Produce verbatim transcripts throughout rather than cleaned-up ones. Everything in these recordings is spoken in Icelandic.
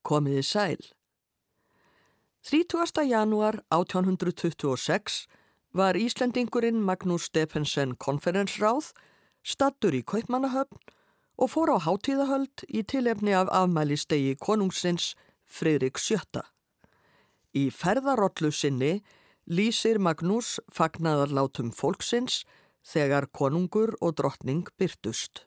Komiði sæl. þrítugasta janúar átján hundrað tuttugu og sex var Íslendingurinn Magnús Stephensen konferensráð staddur í Kaupmannahöfn og fór á hátíðahöld í tilefni af afmælisdegi konungsins Friðriks sjötta. Í ferðarollu sinni lýsir Magnús fagnaðarlátum fólksins þegar konungur og drottning birtust.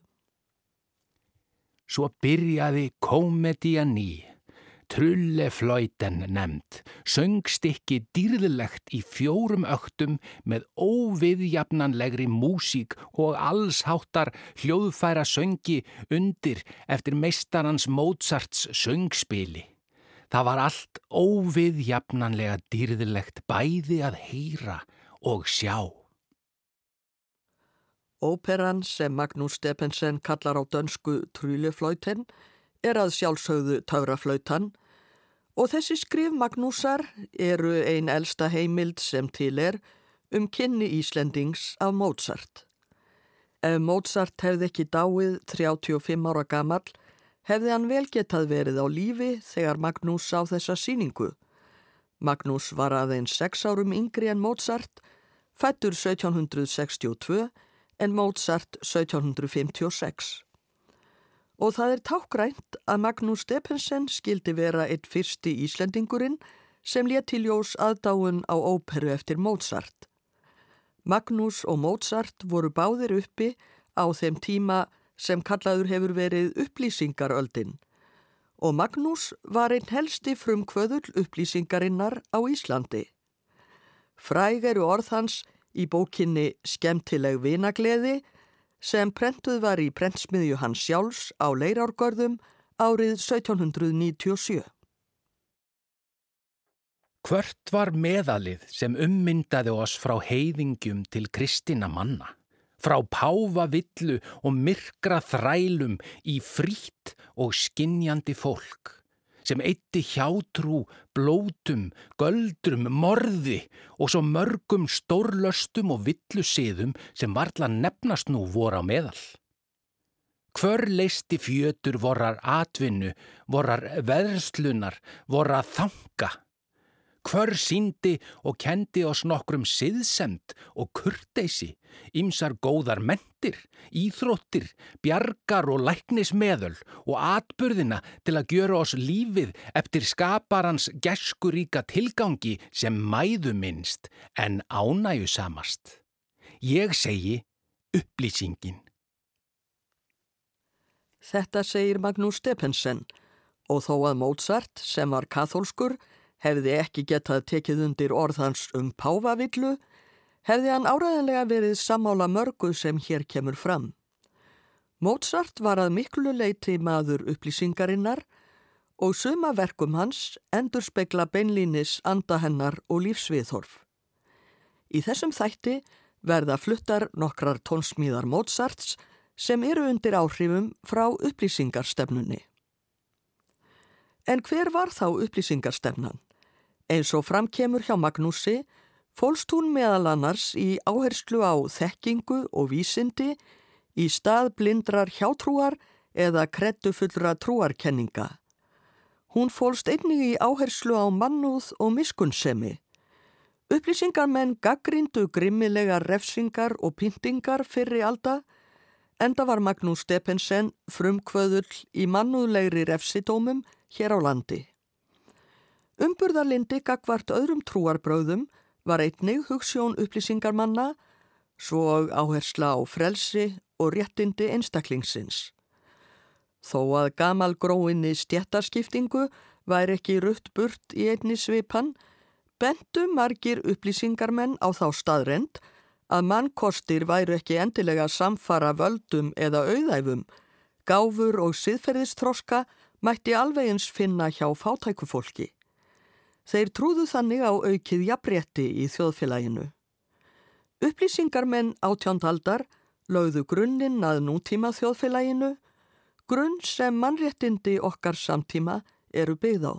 Svo byrjaði Komedía ný, Trullefløjten nefnd, söngstykki dýrðlegt í fjórum öktum með óviðjafnanlegri músík og allsháttar hljóðfæra söngi undir eftir meistarans Mozarts söngspili. Það var allt óviðjafnanlega dýrðlegt bæði að heyra og sjá. Óperan sem Magnús Stephensen kallar á dönsku Trullefløjten er að sjálfsögðu töfraflautan og þessi skrif Magnúsar eru ein elsta heimild sem til er um kynni Íslendings af Mozart. Ef Mozart hefði ekki dáið þrjátíu og fimm ára gamall, hefði hann vel getað verið á lífi þegar Magnús sá þessa sýningu. Magnús var aðeins sex árum yngri en Mozart, fæddur sautján hundrað sextíu og tvö en Mozart sautján hundrað fimmtíu og sex. Og það er tákgrænt að Magnús Stephensen skildi vera einn fyrsti Íslendingurinn sem lét í ljós aðdáun á óperu eftir Mozart. Magnús og Mozart voru báðir uppi á þeim tíma sem kallaður hefur verið upplýsingaröldin og Magnús var einn helsti frumkvöðull upplýsingarinnar á Íslandi. Fræg eru orð hans í bókinni Skemmtileg vinagleði sem prentuð var í prentsmiðju hans sjálfs á Leirárgörðum árið sautján hundrað níutíu og sjö. Hvert var meðalið sem ummyndaði oss frá heiðingjum til kristinna manna, frá páfavillu og myrkra þrælum í frítt og skynjandi fólk, sem eyddi hjátrú, blótum, göldrum, morði og svo mörgum stórlöstum og villusiðum sem varla nefnast nú voru á meðal. Hvör leysti fjötur vorrar atvinnu, vorrar veðrslunar, vorrar þanga? Hvör sýndi og kendi oss nokkrum siðsemd og kurteisi, ýmsar góðar menntir, íþróttir, bjargar og læknismeðöl og atburðina til að gjöra oss lífið eftir skaparans gæskuríka tilgangi sem mæðu minnst en ánægjusamast. Ég segi upplýsingin. Þetta segir Magnús Stephensen og þó að Mozart sem var kaþólskur hefði ekki getað tekið undir orð hans um páfavillu, hefði hann áreiðanlega verið sammála mörgu sem hér kemur fram. Mozart var að miklu leyti maður upplýsingarinnar og suma verkum hans endurspegla beinlínis anda hennar og lífsviðhorf. Í þessum þætti verða fluttar nokkrar tónsmíðar Mozarts sem eru undir áhrifum frá upplýsingarstefnunni. En hver var þá upplýsingarstefnan? Eins og framkemur hjá Magnúsi, fólst hún meðal annars í áherslu á þekkingu og vísindi í stað blindrar hjátrúar eða kreddufullra trúarkenninga. Hún fólst einnig í áherslu á mannúð og miskunnsemi. Upplýsingarmenn gagnrýndu grimmilegar refsingar og pyntingar fyrri alda, enda var Magnús Stephensen frumkvöðull í mannúðlegri refsidómum hér á landi. Umburðarlyndi gagnvart öðrum trúarbrögðum var einnig hugsjón upplýsingarmanna, svo áhersla á frelsi og réttindi einstaklingsins. Þó að gamalgróinni stéttaskiptingu væri ekki rutt burt í einni svipan, bentu margir upplýsingarmenn á þá staðreynd að mannkostir væru ekki endilega samfara völdum eða auðæfum, gáfur og siðferðisþroska mætti alveg eins finna hjá fátæku fólki. Þeir trúðu þannig á aukið jafnrétti í þjóðfélaginu. Upplýsingarmenn átjándu aldar lögðu grunninn að nútíma þjóðfélaginu, grunn sem mannréttindi okkar samtíma eru byggð á.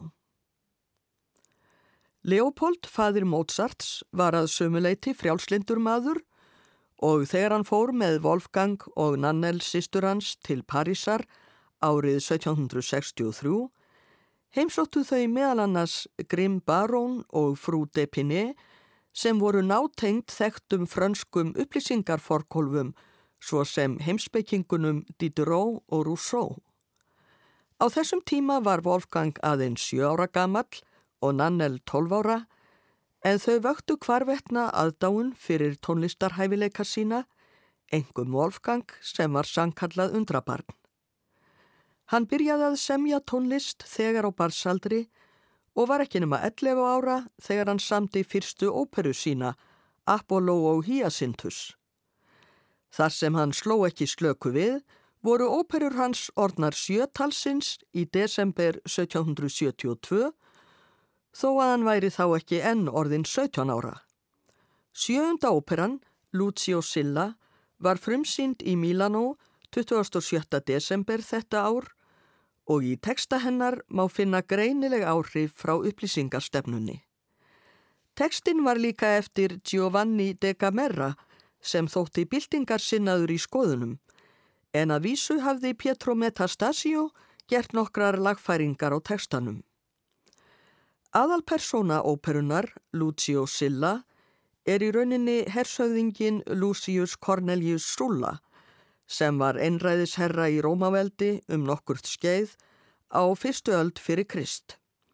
Leopold, faðir Mozarts, var að sömuleyti frjálslyndur maður og þegar hann fór með Wolfgang og Nannel systur hans til Parísar árið sautján hundrað sextíu og þrjú, Heimsóttu þau meðal annars Grimm Barón og frú d'Épinay sem voru nátengt þekktum frönskum upplýsingarforkólfum svo sem heimspekingunum Diderot og Rousseau. Á þessum tíma var Wolfgang aðeins sjö ára gamall og Nannel tólf ára, en þau vöktu hvarvetna aðdáun fyrir tónlistarhæfileika sína, einkum Wolfgang sem var sannkallað undrabarn. Hann byrjaði að semja tónlist þegar á barnsaldri og var ekki nema ellefu ára þegar hann samdi fyrstu óperu sína, Apollo og Hyacinthus. Þar sem hann sló ekki slöku við, voru óperur hans orðnar sjötalsins í desember sautján hundrað sjötíu og tvö, þó að hann væri þá ekki enn orðin sautján ára. Sjöunda óperan, Lucio Silla, var frumsýnd í Mílanó tuttugasta og sjötta desember þetta ár og í texta hennar má finna greinileg áhrif frá upplýsingarstefnunni. Textin var líka eftir Giovanni de Gamerra sem þótti byltingarsinnaður í skoðunum, en að vísu hafði Pietro Metastasio gert nokkrar lagfæringar á textanum. Aðalpersóna óperunar, Lucio Silla, er í rauninni hershöfðinginn Lucius Cornelius Sulla, sem var einræðisherra í Rómaveldi um nokkurt skeið á fyrstu öld fyrir Krist.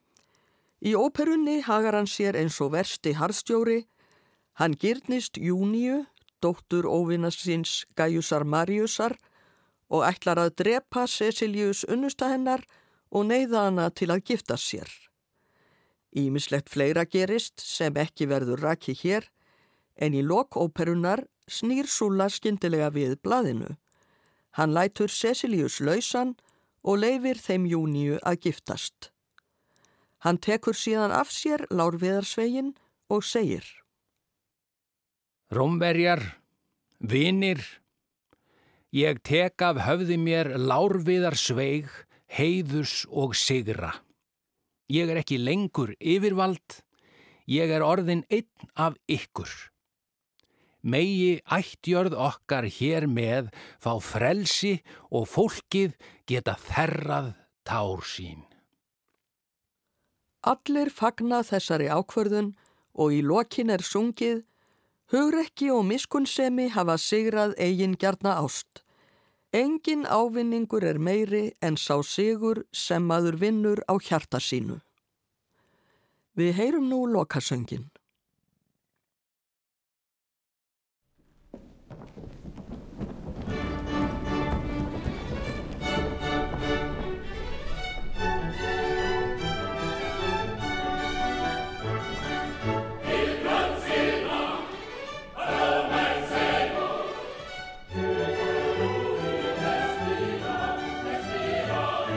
Í óperunni hagar hann sér eins og versti harðstjóri, hann girnist Júníu, dóttur óvina síns Gaiusar Mariusar, og ætlar að drepa Cecilius unnusta hennar og neyða hana til að gifta sér. Ýmislegt fleira gerist sem ekki verður rakið hér, en í lok óperunar snýr Sulla skyndilega við blaðinu. Hann lætur Cecilius lausan og leyfir þeim Júníu að giftast. Hann tekur síðan af sér lárviðarsveginn og segir: Rómverjar, vinir, ég tek af höfði mér lárviðarsveig, heiðurs og sigra. Ég er ekki lengur yfirvald, ég er orðin einn af ykkur. Megi ættjörð okkar hér með fá frelsi og fólkið geta þerrað tár sín. Allir fagna þessari ákvörðun og í lokin er sungið: hugrekki og miskunnsemi hafa sigrað eigingjarna ást. Engin ávinningur er meiri en sá sigur sem maður vinnur á hjarta sínu. Við heyrum nú lokasöngin.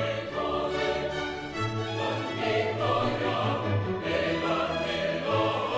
Oh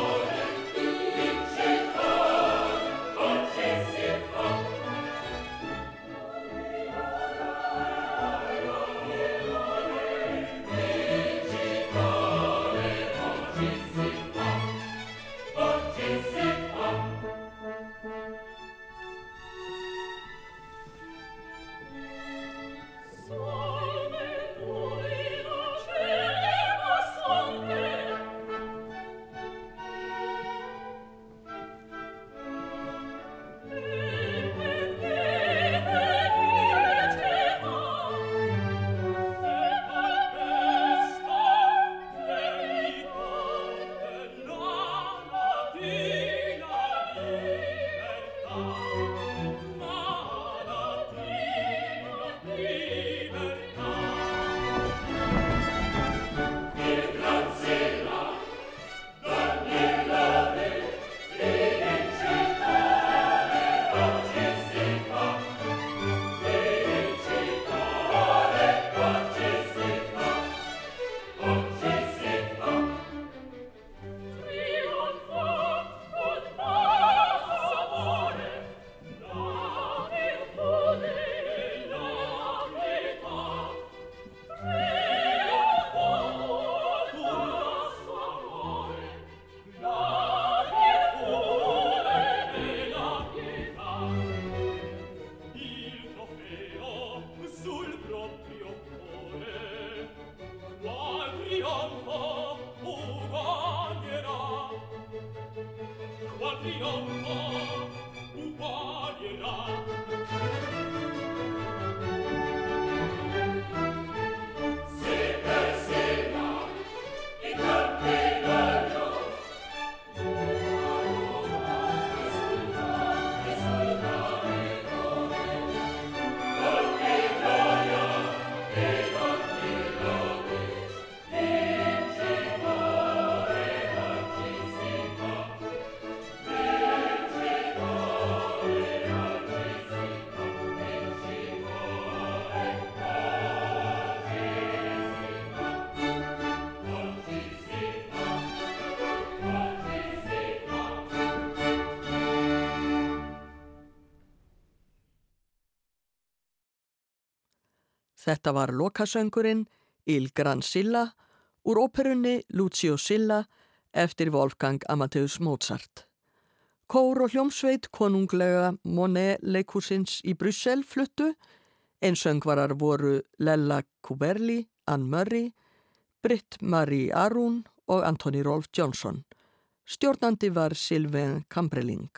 Þetta var lokasöngurinn Il Gran Silla úr óperunni Lucio Silla eftir Wolfgang Amadeus Mozart. Kór og hljómsveit konunglega Monet leikhúsins í Brussel fluttu, en söngvarar voru Lella Kuberli, Anne Murray, Britt Marie Arun og Anthony Rolfe Johnson. Stjórnandi var Sylvain Cambrelling.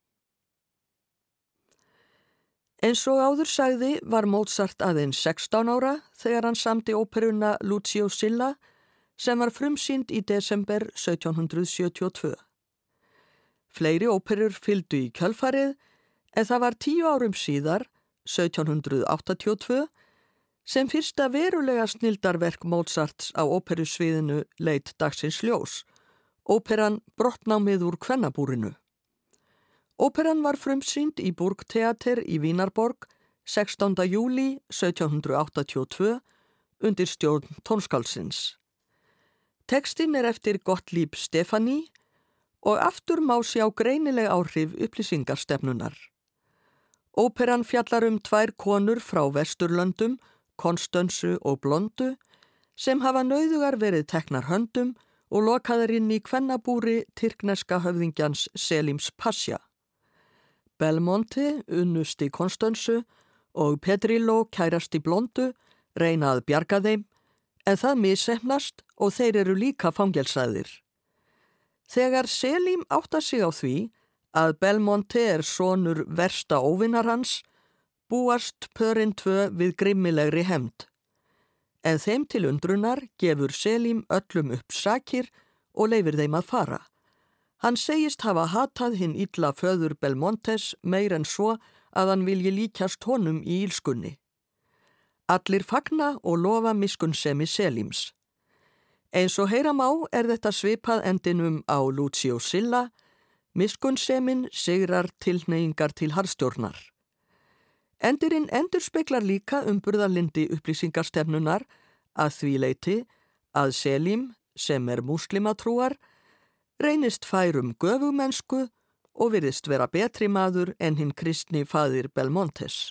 Eins og áður sagði var Mozart aðeins sextán ára þegar hann samdi óperuna Lucio Silla sem var frumsýnd í desember sautján hundrað sjötíu og tvö. Fleiri óperur fylgdu í kjölfarið en það var tíu árum síðar, sautján hundrað áttatíu og tvö, sem fyrsta verulega snildarverk Mozarts á óperusviðinu leit dagsins ljós, óperan Brottnámið úr kvennabúrinu. Óperan var frumsýnd í Burgtheater í Vínarborg sextánda júlí sautján hundrað áttatíu og tvö undir stjórn tónskáldsins. Textinn er eftir Gottlieb Stefani og aftur má sjá greinileg áhrif upplýsingarstefnunar. Óperan fjallar um tvær konur frá Vesturlöndum, Konstönsu og Blondu, sem hafa nauðugar verið teknar höndum og lokaðar inn í kvennabúri tyrkneska höfðingjans Selims Pasha. Belmonte, unnusti Konstönsu, og Pedrillo, kærasti Blondu, reyna að bjarga þeim, en það misheppnast og þeir eru líka fangelsaðir. Þegar Selim áttar sig á því að Belmonte er sonur versta óvinar hans, búast pörin tvö við grimmilegri hefnd. En þeim til undrunar gefur Selim öllum upp sakir og leyfir þeim að fara. Hann segist hafa hatað hinn illa föður Belmontes meir en svo að hann vilji líkjast honum í ílskunni. Allir fagna og lofa miskunnsemi Selims. Eins og heyra má er þetta svipað endinum á Lucio Silla, miskunnsemin sigrar tilhneigingar til harðstjórnar. Endirinn endurspeglar líka umburðarlyndi upplýsingarstefnunar að því leyti að Selim, sem er múslimatrúar, reynist færum göfugmennsku og virðist vera betri maður en hinn kristni faðir Belmontes.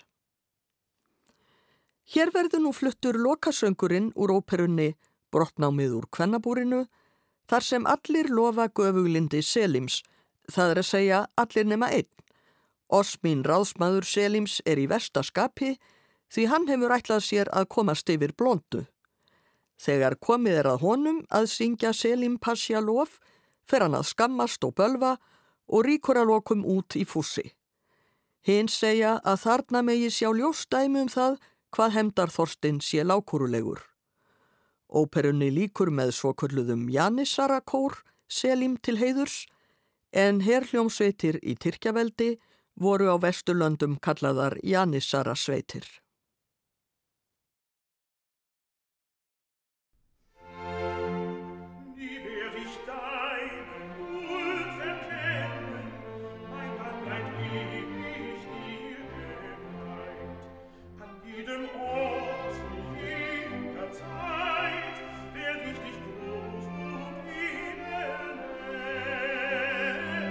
Hér verður nú fluttur lokasöngurinn úr óperunni Brottnámið úr kvennabúrinu, þar sem allir lofa göfuglindi Selims, það er að segja allir nema einn. Osmin ráðsmaður Selims er í versta skapi því hann hefur ætlað sér að komast yfir Blondu. Þegar komið er að honum að syngja Selim Pasha lof, fer hann að skammast og bölva og rýkur að lokum út í fússi. Hinn segja að þarna megi sjá ljósdæmi um það hvað hefndarþorstinn sé lágkúrulegur. Óperunni líkur með svokölluðum Janissara-kór Selim til heiðurs, en herhljómsveitir í Tyrkjaveldi voru á Vesturlöndum kallaðar Janissara-sveitir.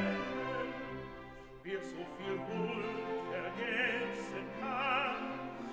So viel Huld vergessen kann,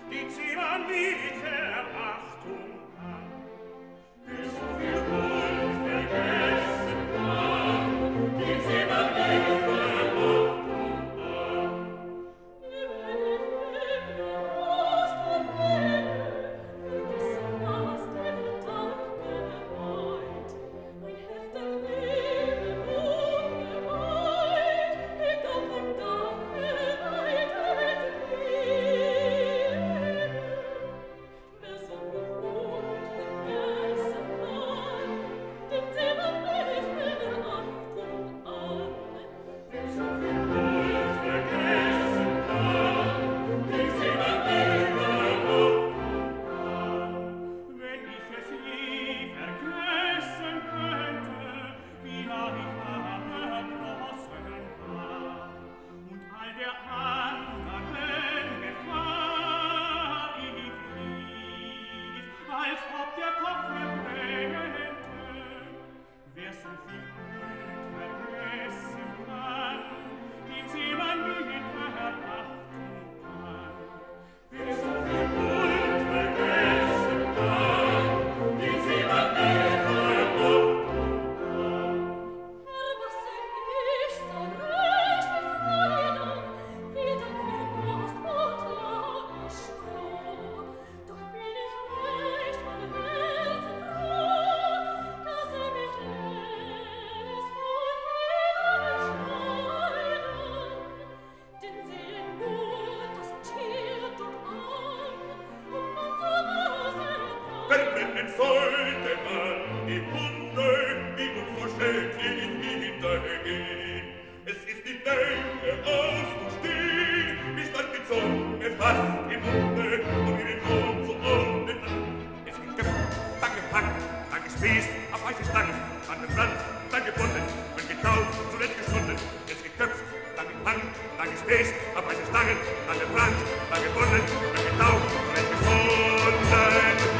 sollte man die Hunde, die unverständlich hinterhergehen. Es ist nicht länger aufzustehen, bis man die Zunge fast im Munde und in den Mund zu ordnen. Es gibt Köpfe, dann gepackt, dann gespießt, auf weiche Stangen, dann gebrannt, dann gebunden, wird gekaut, zuletzt geschunden. Es gibt Köpfe, dann gepackt, dann gespießt, auf weiche Stangen, dann gebrannt, dann gebunden, wird gekaut, zuletzt geschunden.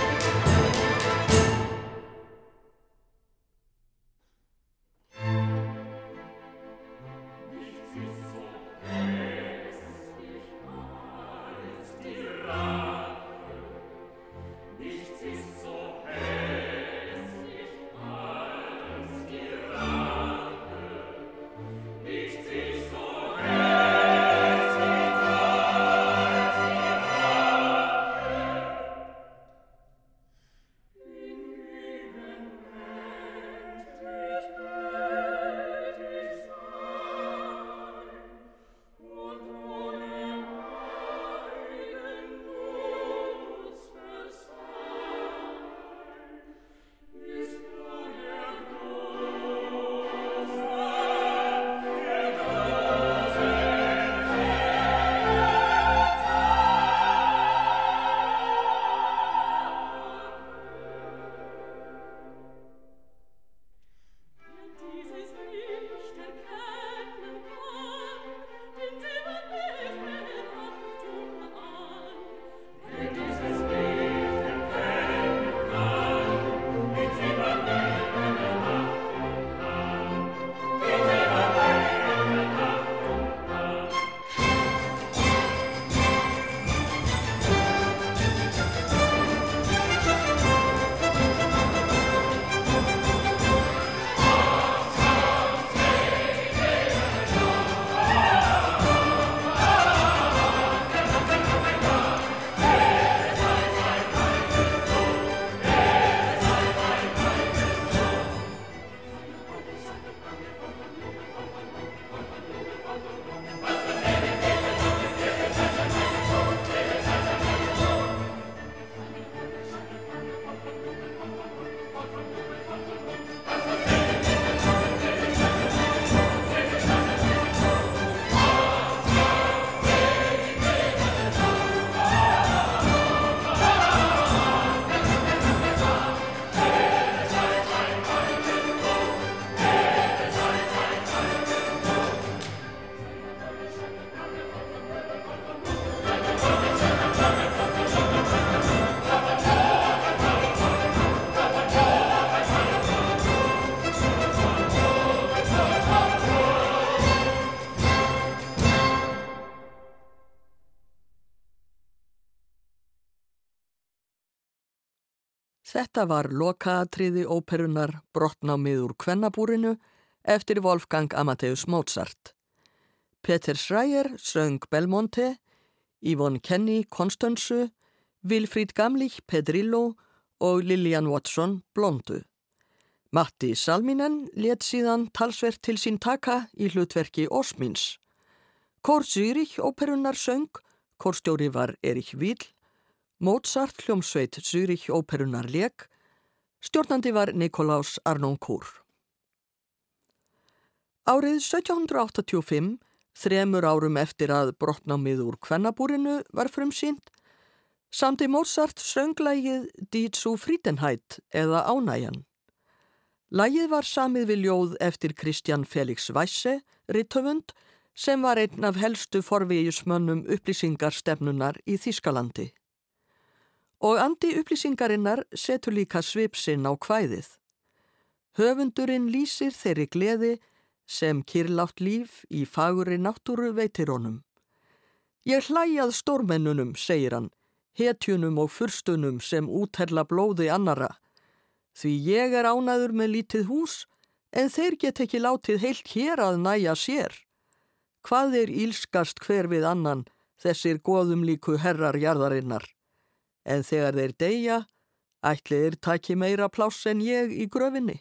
Þetta var lokaatriði óperunar Brottnámið úr kvennabúrinu eftir Wolfgang Amadeus Mozart. Peter Schreier söng Belmonte, Yvonne Kenny Konstanzu, Wilfried Gamlich Pedrillo og Lillian Watson Blondu. Matti Salminen lét síðan talsvert til sín taka í hlutverki Osmins. Kór Zürich óperunar söng, kórstjóri var Erich Widl, Mozart hljómsveit Zürich óperunar lék, stjórnandi var Nikolaus Arnoncourt. Árið sautján hundrað áttatíu og fimm, þremur árum eftir að Brottnámið úr kvennabúrinu var frumsýnt, samdi Mozart sönglægið Die Zufriedenheit eða Ánægjan. Lagið var samið við ljóð eftir Christian Felix Weisse, rithöfund, sem var einn af helstu forvígismönnum upplýsingarstefnunar í Þýskalandi. Og andi upplýsingarinnar setur líka svip sinn á kvæðið. Höfundurinn lýsir þeirri gleði sem kyrrlátt líf í fagurri náttúru veitir honum. Ég hlæ að stórmennunum, segir hann, hetjunum og furstunum sem úthella blóði annara. Því ég er ánæður með lítið hús, en þeir get ekki látið heilt hér að næja sér. Hvað er ílskast hver við annan, þessir goðum líku herrar jarðarinnar? En þegar þeir deyja, ætli þeir taki meira pláss en ég í gröfinni.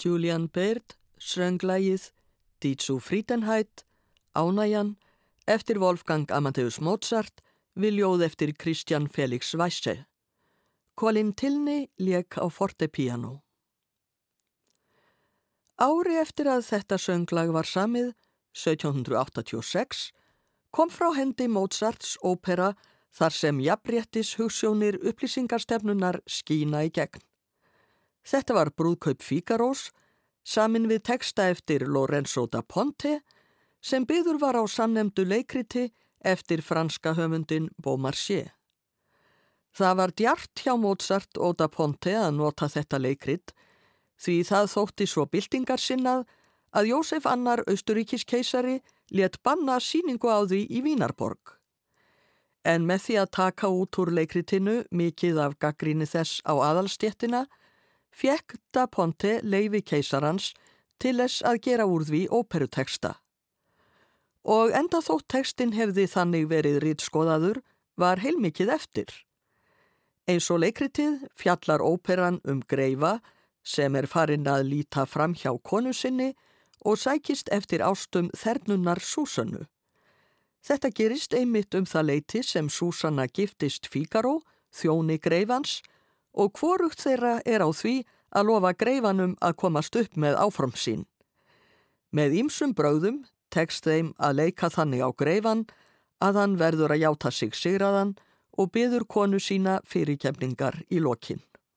Julian Baird söng lagið Die Zufriedenheit, Ánægjan, eftir Wolfgang Amadeus Mozart við ljóð eftir Christian Felix Weisse. Colin Tilney lék á fortepiano. Ári eftir að þetta sönglag var samið, sautján hundrað áttatíu og sex, kom frá hendi Mozarts ópera þar sem jafnréttis hugsjónir upplýsingarstefnunar skína í gegn. Þetta var Brúðkaup Fígarós, samin við texta eftir Lorenzo da Ponte, sem byður var á samnefndu leikriti eftir franska höfundin Beaumarchais. Það var djarft hjá Mozart og da Ponte að nota þetta leikrit, því það þótti svo byltingarsinnað að Jósef annar Austurríkiskeisari lét banna sýningu á því í Vínarborg. En með því að taka út úr leikritinu mikið af gagnrýni þess á aðalstéttina, fékk da Ponte leyfi keisarans til þess að gera úr því óperuteksta. Og enda þótt tekstin hefði þannig verið ritskoðaður var heilmikið eftir. Eins og leikritið fjallar óperan um greifa sem er farin að líta fram hjá konu sinni og sækist eftir ástum þernunnar Súsönnu. Þetta gerist einmitt um það leyti sem Súsanna giftist Fígaró, þjóni greifans, og hvorugt þeirra er á því að lofa greifanum að komast upp með áform sín. Með ýmsum brögðum tekst þeim að leika þannig á greifan að hann verður að játa sig sigraðan og biður konu sína fyrirgefningar í lokin.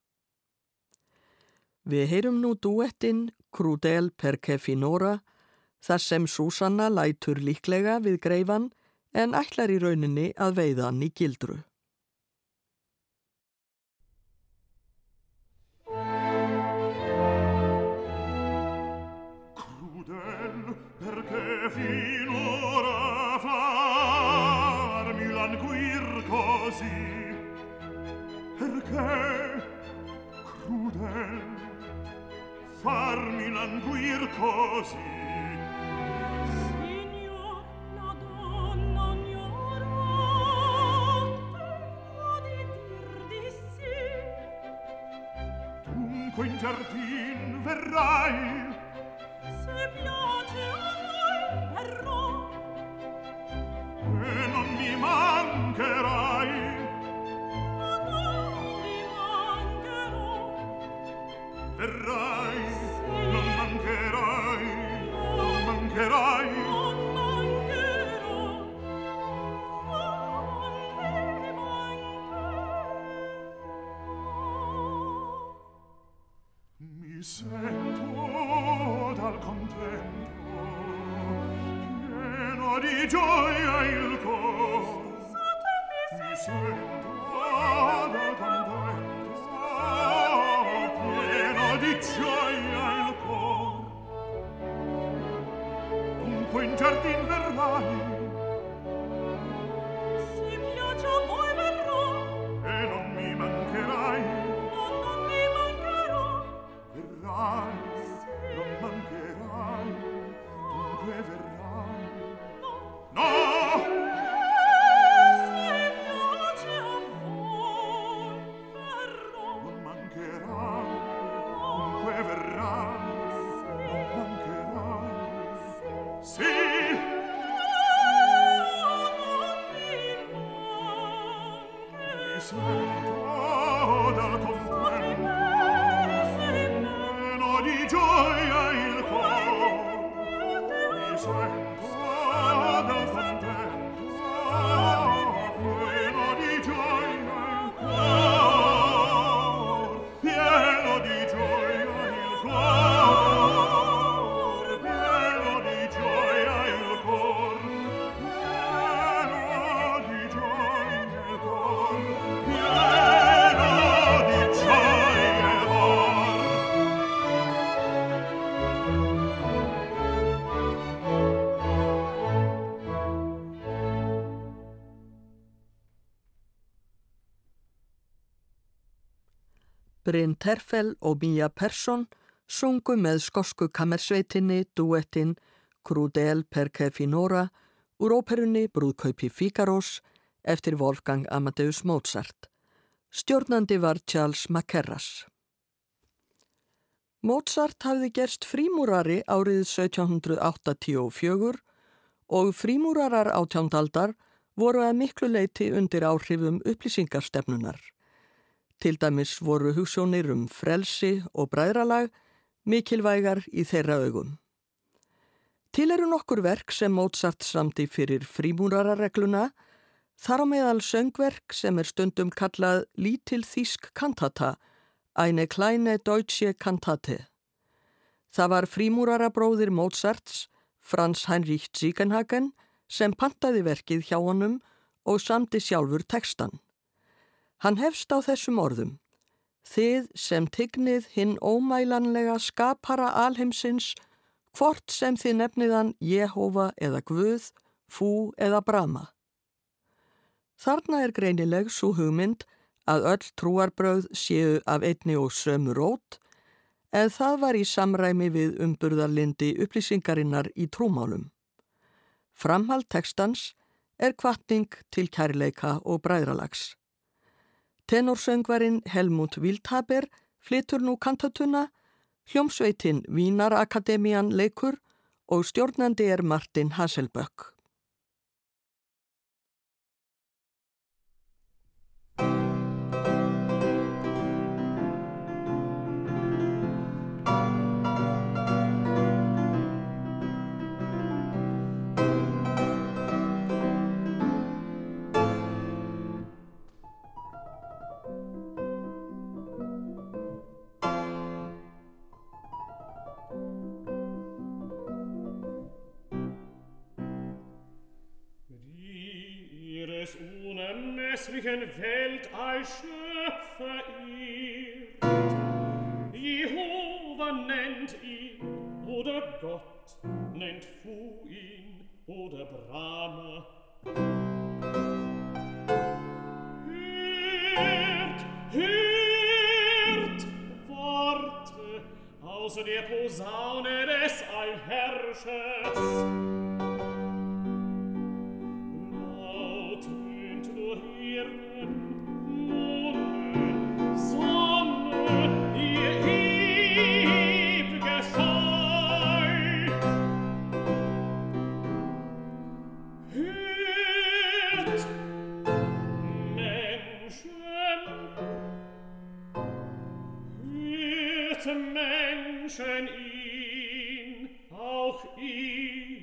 Við heyrum nú dúettinn Crudel perché finora, þar sem Súsanna lætur líklega við greifan en ætlar í rauninni að veiða hann í gildru. Crudel perché finora farmi languir così, perché crudel farmi languir così. Signor, la donna ognora tengo di dir di sì. Dunque in giardin verrai, Se piace a voi verrò, e non mi mancherai. ma non vi mancherò. Verrai, non mancherai, non mancherai. Non mancherò, non vi mancherò. Mi sento dal contento, pieno di gioia il cor. Mi sento dal contento, pieno di gioia il cor. Dunque in giardin verrai, Se piace a voi verrò, e non mi mancherai. ma non vi mancherò. Verrai, non mancherai, dunque verrai. No! Se piace a voi verrò. Non mancherai, dunque verrai. Non mancherai. Sì! Mi sento dal contento, pieno di gioia il cor. Mi sento dal contento, pieno di gioia il cor. Pieno di gioia il cor. Pieno di gioia il cor. Pieno di gioia il cor. Pieno di gioia il cor. Bryn Terfel og Mia Persson sungu með skosku kammersveitinni dúettinn Crudel perché finora úr óperunni Brúðkaupi Fígarós eftir Wolfgang Amadeus Mozart. Stjórnandi var Charles Mackerras. Mozart hafði gerst frímúrari árið sautján hundrað áttatíu og fjögur og frímúrarar átjándaldar voru að miklu leyti undir áhrifum upplýsingarstefnunar. Til dæmis voru hugsjónir um frelsi og bræðralag mikilvægar í þeirra augum. Til eru nokkur verk sem Mozart samdi fyrir frímúrararegluna, þar á meðal söngverk sem er stundum kallað lítil þýsk kantata, eine kleine deutsche Kantate. Það var frímúrarabróðir Mozarts, Franz Heinrich Ziegenhagen, sem pantaði verkið hjá honum og samdi sjálfur textan. Hann hefst á þessum orðum: Þið sem tygnið hinn ómælanlega skapara alheimsins, hvort sem þið nefniðan Jehóva eða Guð, Fú eða Brahma. Þarna er greinileg sú hugmynd að öll trúarbrögð séu af einni og sömu rót, en það var í samræmi við umburðarlyndi upplýsingarinnar í trúmálum. Framhald textans er hvatning til kærleika og bræðralags. Tenorsöngvarinn Helmut Wildhaber flytur nú kantatuna, hljómsveitin Vínarakademían leikur og stjórnandi er Martin Hasselböck. Unermesslichen Weltall Schöpfer ehrt. Jehova nennt ihn, oder Gott nennt Fu ihn, oder Brahma. Hört, hört Worte aus der Posaune des Allherrschers. Menschen ihn, auch ihr.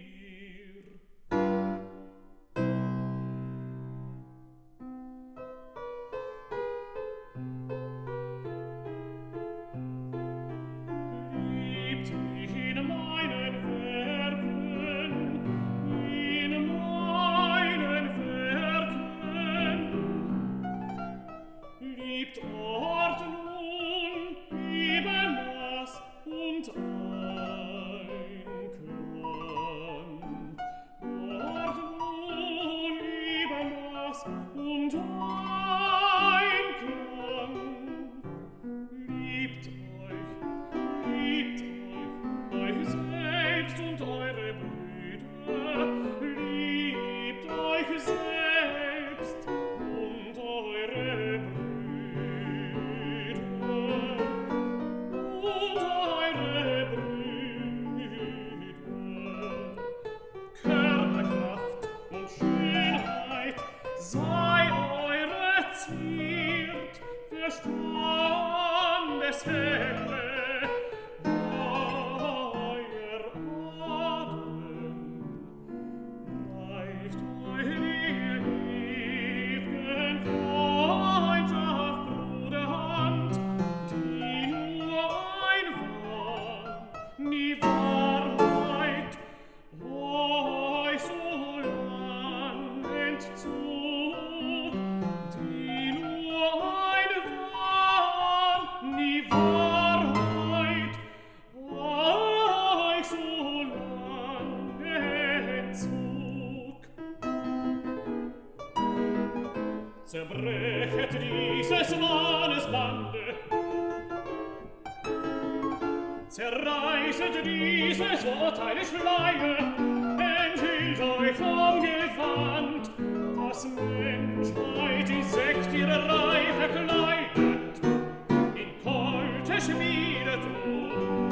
Liebt in meinen Werken, in meinen Werken, liebt Ordnung, Übermaß und Einklang. Ordnung, Übermaß und Einklang. Liebt euch, liebt euch, euch selbst und eure Brüder. Liebt euch selbst und eure Brüder. Sei eure Ziert, Verstandeshelle, euer Adel reicht euch die ewigen Freundschaft, Bruderhand, die nur ein Wahn, nie Wahrheit, euch so lang entzog. Die nur ein Wahn, nie Wahrheit, euch so lang entzog. Zerbrechet dieses Mannesbande, zerreißet dieses Urteile Schleier, enthüllt euch vom Gewand, das Menschheit die Sektiererei verkleidet, in Kolte schmiedet um.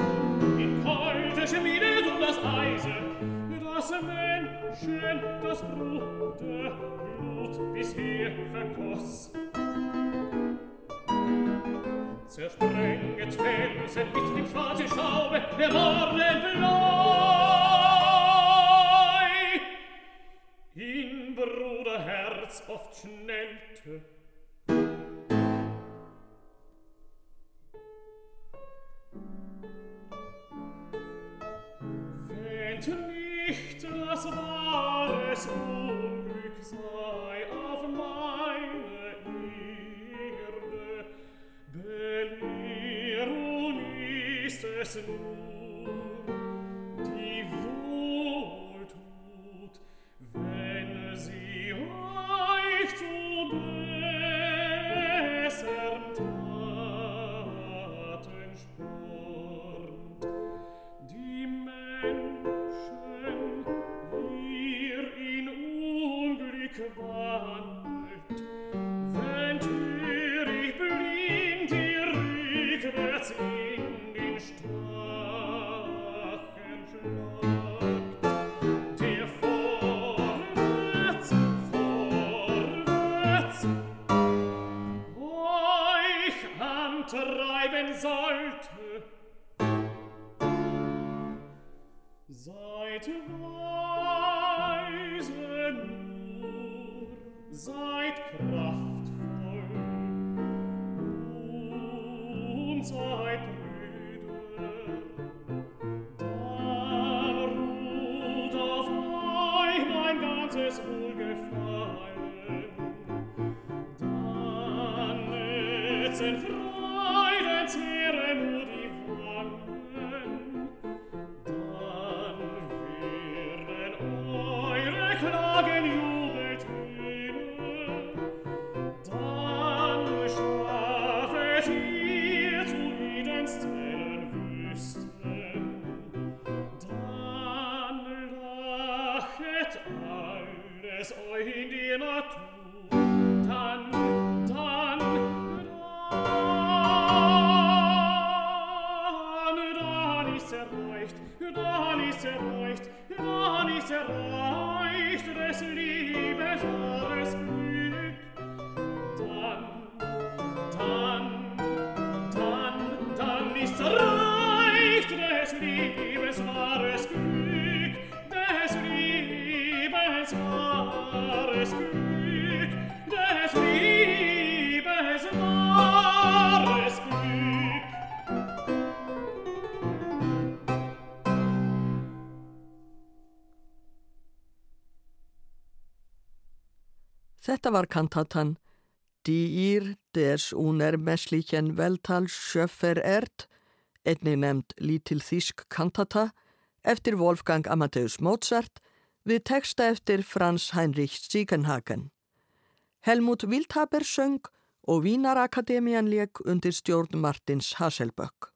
Menschen das Bruder Blut bisher vergoss. Zersprenget Felsen mit dem schwarzen Schaube der Morgenbläu. In Bruderherz oft schnellte. Wennt nicht, das wahres Unglück sei auf meine Erde, Belehrung ist es nur, die wohltut, wenn sie euch zu bessern Taten spornt. Die Menschen, ihr in Unglück wandelt, wenn töricht blind ihr rückwärts in den Strachen schlagt, der vorwärts, vorwärts euch antreiben sollte. Seid weise nur, seid kraftvoll und seid Brüder. Dann ruht auf euch mein ganzes Wohlgefallen. Dann nützen Freuden, Zehren nur die Wangen. Klagen Jubeltöne, dann schlafet ihr zu Edenstellen Wüsten, dann lachet alles euch in die Natur, dann, dann, dann, dann ist's erreicht, dann ist's erreicht, dann ist's erreicht des Liebes wahres Glück. Dann, dann, dann, dann ist's erreicht des Liebes wahres Glück, des Liebes wahres Glück, des Liebes wahres Glück. Þetta var kantatan Die ihr des unermesslichen Weltallsschöpfer ert, einnig nefnd lítil þýsk kantata, eftir Wolfgang Amadeus Mozart, við texta eftir Franz Heinrich Ziegenhagen. Helmut Wildhaber söng og Vínarakademían lék undir stjórn Martins Hasselböck.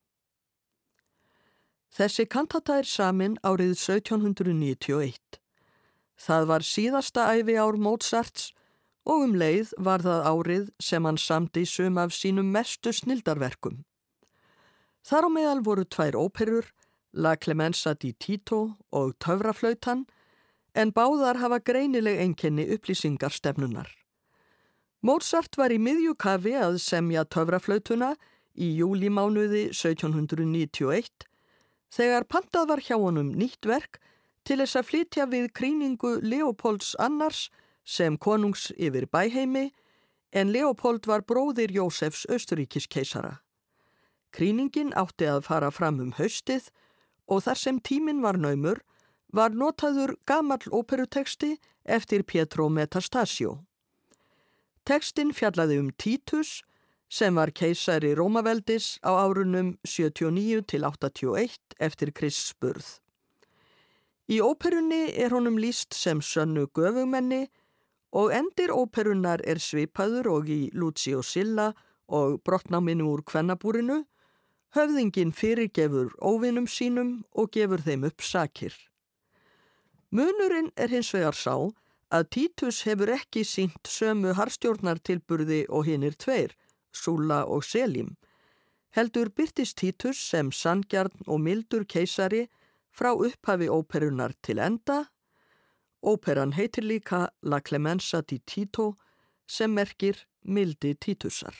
Þessi kantata er samin árið sautján hundrað níutíu og eitt. Það var síðasta æviár Mozarts og um leið var það árið sem hann samdi sum af sínum mestu snildarverkum. Þar á meðal voru tvær óperur, La Clemenza di Tito og Töfraflautan, en báðar hafa greinileg einkenni upplýsingarstefnunar. Mozart var í miðju kafi að semja Töfraflautuna í júlímánuði sautján hundrað níutíu og eitt, þegar pantað var hjá honum nýtt verk til þess að flytja við krýningu Leopolds annars sem konungs yfir bæheimi, en Leopold var bróðir Jósefs Austurríkiskeisara. Krýningin átti að fara fram um haustið og þar sem tíminn var naumur var notaður gamall óperuteksti eftir Pietro Metastasio. Tekstin fjallaði um Titus sem var keisari Rómaveldis á árunum sjötíu og níu til áttatíu og eitt eftir Krists burð. Í óperunni er honum lýst sem sönnu göfugmenni og endir óperunnar er svipaður og í Lucio Silla og brottnáminu úr kvennabúrinu. Höfðingin fyrirgefur óvinum sínum og gefur þeim upp sakir. Munurinn er hins vegar sá að Titus hefur ekki sýnt sömu harðstjórnartilburði og hinir tveir, Sulla og Selim. Heldur birtist Titus sem sanngjarn og mildur keisari frá upphafi óperunnar til enda Óperan heitir líka La Clemenza di Tito sem merkir mildi Títusar.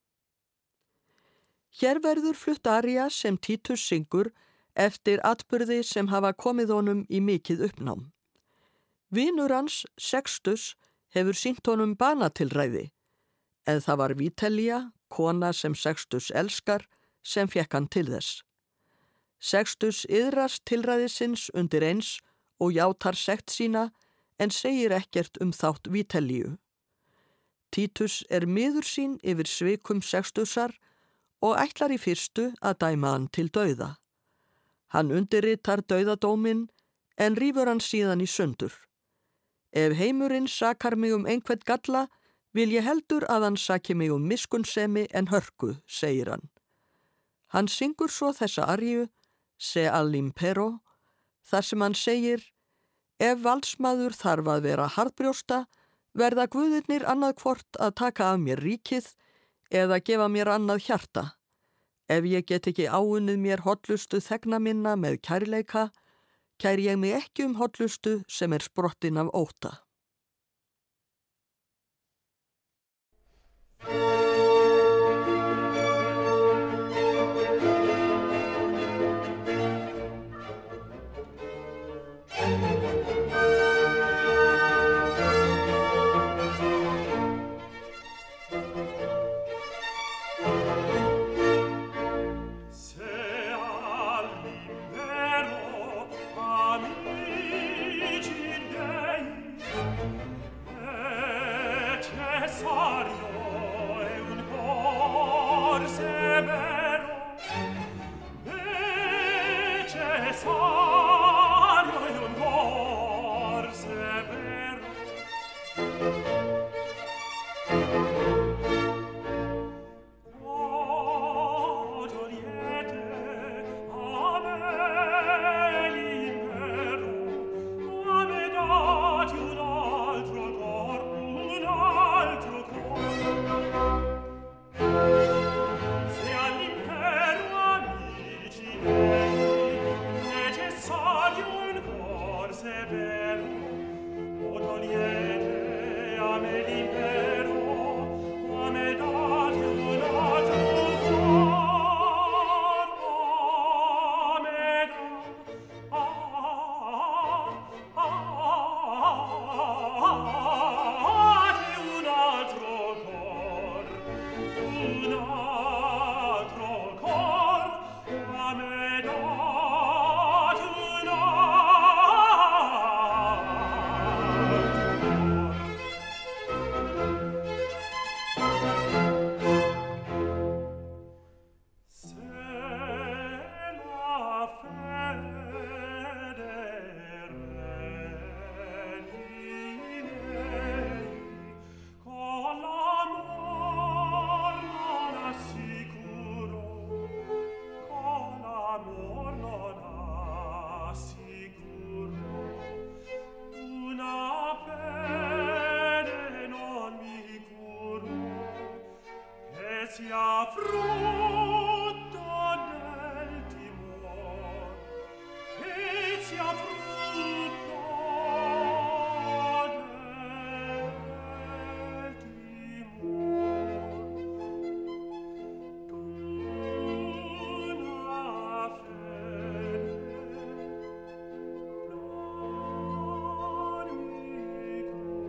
Hér verður flutt aría sem Títus syngur eftir atburði sem hafa komið honum í mikið uppnám. Vinur hans, Sextus, hefur sýnt honum banatilræði, en það var Vitellia, kona sem Sextus elskar, sem fekk hann til þess. Sextus iðrast tilræðisins undir eins og játar sekt sína en segir ekkert um þátt Vitelliu. Títus er miður sín yfir svikum Sextusar og ætlar í fyrstu að dæma hann til dauða. Hann undirritar dauðadóminn en rífur hann síðan í sundur. Ef heimurinn sakar mig um einhvern galla, vil ég heldur að hann saki mig um miskunnsemi en hörku, segir hann. Hann syngur svo þessa aríu, Se all'impero, þar sem hann segir: ef valdsmaður þarf að vera harðbrjósta, verða guðirnir annað hvort að taka af mér ríkið eða gefa mér annað hjarta. Ef ég get ekki áunnið mér hollustu þegna minna með kærleika, kæri ég mig ekki um hollustu sem er sprottin af ótta.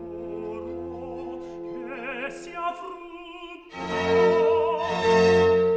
sia frutto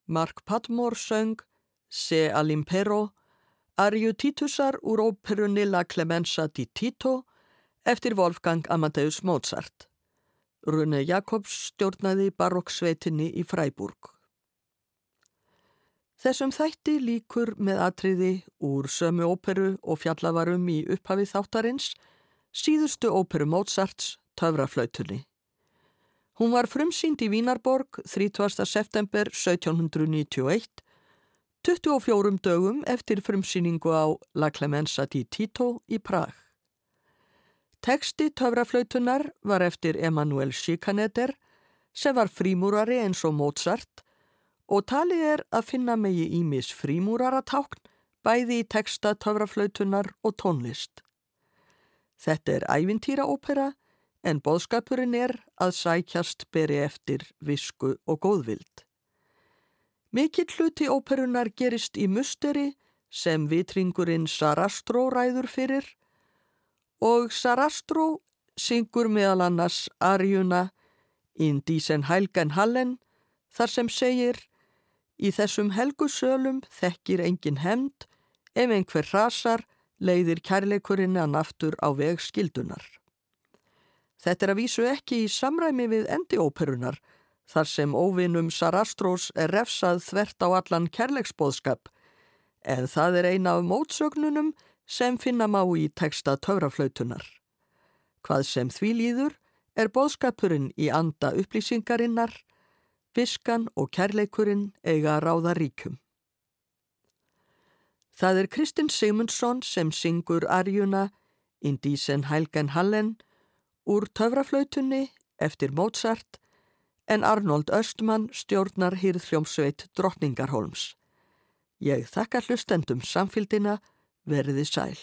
Mark Padmore söng Se all'impero, Ariu Titusar úr óperunni La Clemenza di Tito eftir Wolfgang Amadeus Mozart. Rune Jakobs stjórnaði barokksveitinni í Freiburg. Þessum þætti líkur með atriði úr sömu óperu og fjallavarum í upphafi þáttarins, síðustu óperu Mozarts, Töfraflautunni. Hún var frumsýnd í Vínarborg þrítugasta september sautján hundrað níutíu og eitt, tuttugu og fjórum dögum eftir frumsýningu á La Clemenza di Tito í Prag. Texti Töfraflautunar var eftir Emanuel Schikaneder, sem var frímúrari eins og Mozart, og talið er að finna megi ýmis frímúraratákn bæði í texta Töfraflautunar og tónlist. Þetta er ævintýraópera, en boðskapurinn er að sækjast beri eftir visku og góðvild. Mikill hluti óperunar gerist í musteri sem vitringurinn Sarastro ræður fyrir, og Sarastro syngur meðal annars aríuna In diesen heiligen Hallen, þar sem segir: Í þessum helgu sölum þekkir engin hefnd, ef einhver hrasar leiðir kærleikurinn hann aftur á veg skildunar. Þetta er að vísu ekki í samræmi við endi óperunar, þar sem óvinum Sarastros er refsað þvert á allan kærleiksboðskap, en það er eina af mótsögnunum sem finna má í texta Töfraflautunar. Hvað sem því líður er boðskapurinn í anda upplýsingarinnar, viskan og kærleikurinn eiga að ráða ríkjum. Það er Kristinn Sigmundsson sem syngur aríuna In diesen heiligen Hallen úr Töfraflautunni eftir Mozart, en Arnold Östmann stjórnar hirðhljómsveit Drottningarholms. Ég þakka hlustendum samfylgdina, veriði sæl.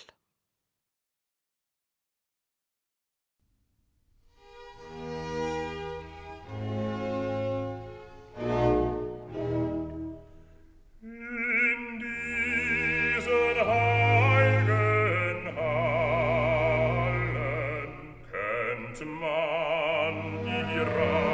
Man die